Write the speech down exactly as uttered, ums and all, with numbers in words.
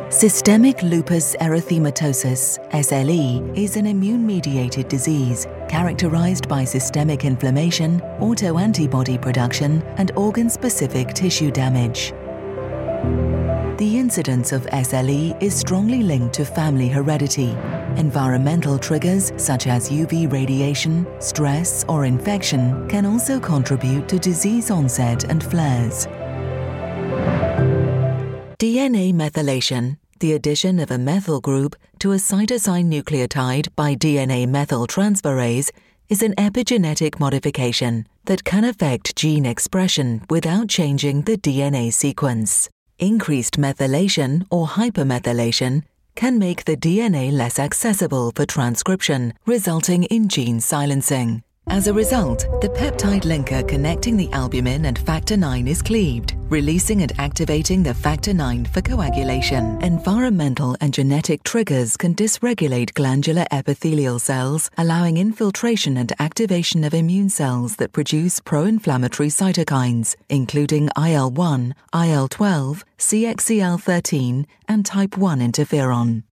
Systemic lupus erythematosus, S L E, is an immune-mediated disease characterized by systemic inflammation, autoantibody production, and organ-specific tissue damage. The incidence of S L E is strongly linked to family heredity. Environmental triggers such as U V radiation, stress, or infection can also contribute to disease onset and flares. D N A methylation, the addition of a methyl group to a cytosine nucleotide by D N A methyltransferase, is an epigenetic modification that can affect gene expression without changing the D N A sequence. Increased methylation or hypermethylation can make the D N A less accessible for transcription, resulting in gene silencing. As a result, the peptide linker connecting the albumin and factor nine is cleaved, releasing and activating the factor nine for coagulation. Environmental and genetic triggers can dysregulate glandular epithelial cells, allowing infiltration and activation of immune cells that produce pro-inflammatory cytokines, including I L one, I L twelve, C X C L thirteen, and type one interferon.